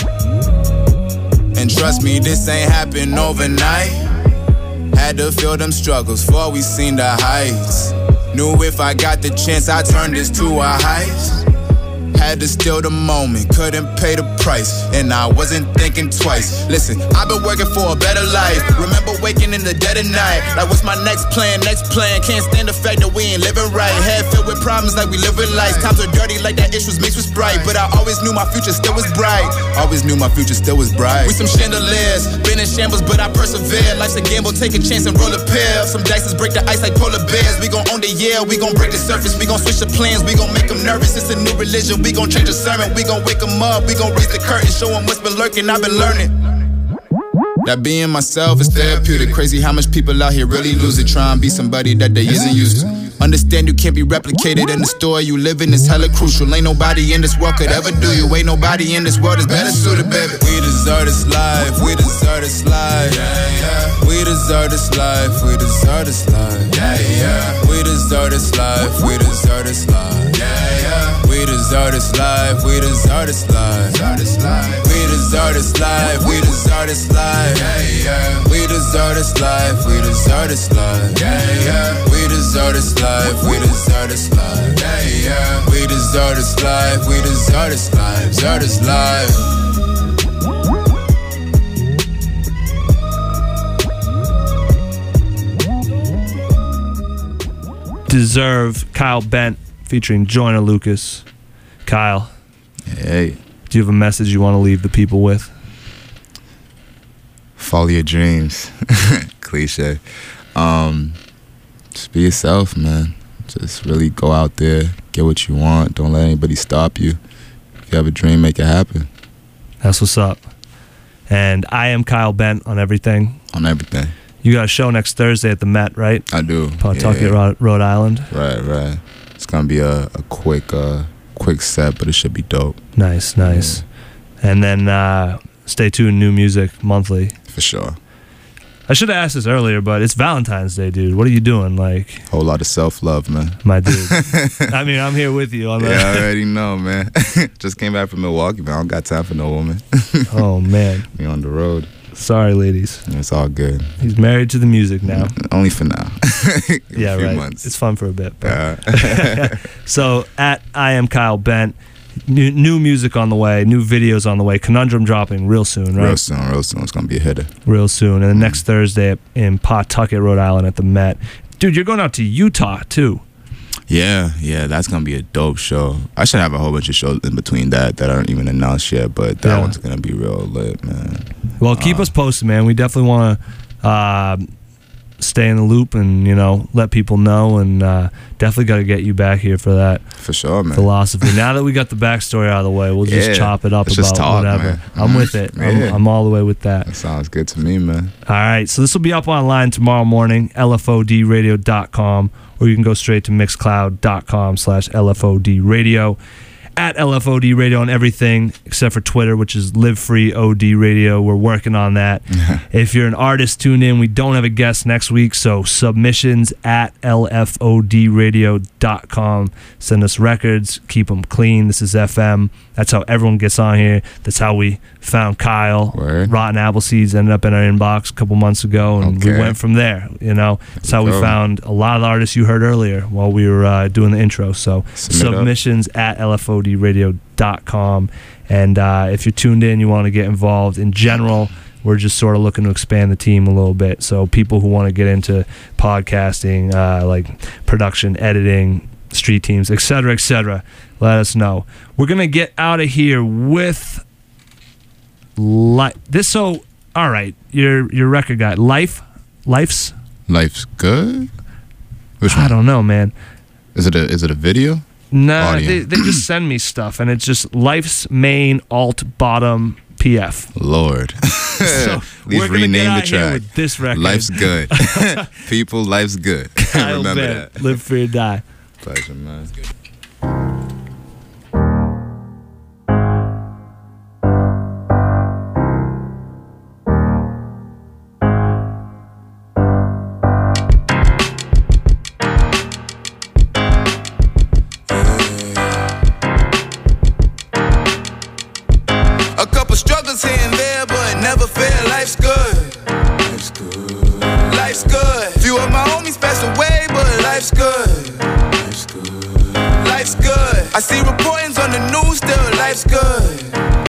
And trust me, this ain't happen overnight. Had to feel them struggles before we seen the heights. Knew if I got the chance, I'd turn this to a heist. Had to steal the moment, couldn't pay the price, and I wasn't thinking twice. Listen, I've been working for a better life. Remember waking in the dead of night, like what's my next plan, next plan? Can't stand the fact that we ain't living right. Head filled with problems like we living life. Times are dirty like that ish was mixed with Sprite, but I always knew my future still was bright. Always knew my future still was bright. We some chandeliers, been in shambles, but I persevere. Life's a gamble, take a chance and roll a pill. Some dices break the ice like polar bears. We gon' own the year, we gon' break the surface. We gon' switch the plans, we gon' make them nervous. It's a new religion, we gon' change the sermon. We gon' wake them up, we gon' raise the curtain, show them what's been lurking, I've been learning. That being myself is therapeutic. Crazy how much people out here really lose it, try and be somebody that they isn't used to. Understand you can't be replicated in the story you live in is hella crucial. Ain't nobody in this world could ever do you. Ain't nobody in this world is better suited, baby. We deserve this life, we deserve this life. Yeah, yeah. We deserve this life, we deserve this life. Yeah, yeah. We deserve this life, we deserve this life. Yeah, yeah. We deserve this life, we deserve this life. We deserve this life, we deserve this life. Yeah, yeah. We deserve this life, we deserve this life. Yeah, yeah. We deserve this life, we deserve this life. Yeah, yeah. We deserve this life, we deserve this life. Deserve this life. Deserve, Kyle Bent featuring Joyner Lucas. Kyle, hey, do you have a message you want to leave the people with? Follow your dreams. Cliche. Um, just be yourself, man. Just really go out there, get what you want. Don't let anybody stop you. If you have a dream, make it happen. That's what's up. And I am Kyle Bent on everything. On everything. You got a show next Thursday at the Met, right? I do. Pawtucket, yeah. Rhode Island. Right, right. It's gonna be a, a quick, uh, quick set, but it should be dope. Nice, nice. Yeah. And then uh, stay tuned. New music monthly. For sure. I should have asked this earlier, but it's Valentine's Day, dude. What are you doing? Like, whole lot of self-love, man. My dude. I mean, I'm here with you. On yeah, I already know, man. Just came back from Milwaukee, man. I don't got time for no woman. Oh, man. We on the road. Sorry, ladies. It's all good. He's married to the music now. Only for now. Yeah, a few right. Months. It's fun for a bit. Yeah. So, at I am Kyle Bent. New, new music on the way, new videos on the way. Conundrum dropping real soon, right? Real soon, real soon. It's gonna be a hitter. Real soon, and then next Thursday in Pawtucket, Rhode Island, at the Met. Dude, you're going out to Utah too. Yeah, yeah, that's gonna be a dope show. I should have a whole bunch of shows in between that that aren't even announced yet, but that yeah. one's gonna be real lit, man. Well, keep uh, us posted, man. We definitely want to uh, stay in the loop and, you know, let people know, and uh, definitely got to get you back here for that. For sure, man. Philosophy. Now that we got the backstory out of the way, we'll just yeah, chop it up about just talk, whatever. Man. I'm mm-hmm. with it. Yeah. I'm, I'm all the way with that. That sounds good to me, man. All right, so this will be up online tomorrow morning, L F O D radio dot com, or you can go straight to mixcloud dot com slash L F O D radio. at L F O D Radio on everything except for Twitter, which is Live Free O D Radio. We're working on that. If you're an artist, tune in. We don't have a guest next week, so submissions at L F O D radio dot com. Send us records. Keep them clean. This is F M. That's how everyone gets on here. That's how we found Kyle. Word. Rotten Apple Seeds ended up in our inbox a couple months ago, and Okay. we went from there. You know, that's how we go. found a lot of the artists you heard earlier while we were uh, doing the intro. So Submit up. submissions at L F O D radio dot com. And uh, if you're tuned in, you want to get involved in general, we're just sort of looking to expand the team a little bit. So people who want to get into podcasting, uh, like production, editing, street teams, et cetera, et cetera, let us know. We're going to get out of here with li- this. So, all right, your your record guy, Life, Life's? Life's Good? Which I one? don't know, man. Is it a is it a video? Nah, Audio. they, they just send me stuff, and it's just Life's main alt bottom P F. Lord. So At least we're gonna rename get the out here track. with this record. Life's Good. People, life's good. Kyle Remember Bent, that. Live Free or Die. Pleasure, man. A couple struggles here and there, but never fail. Life's good. Life's good. Life's good. Few of my homies passed away, but life's good. Life's good. Life's good. I see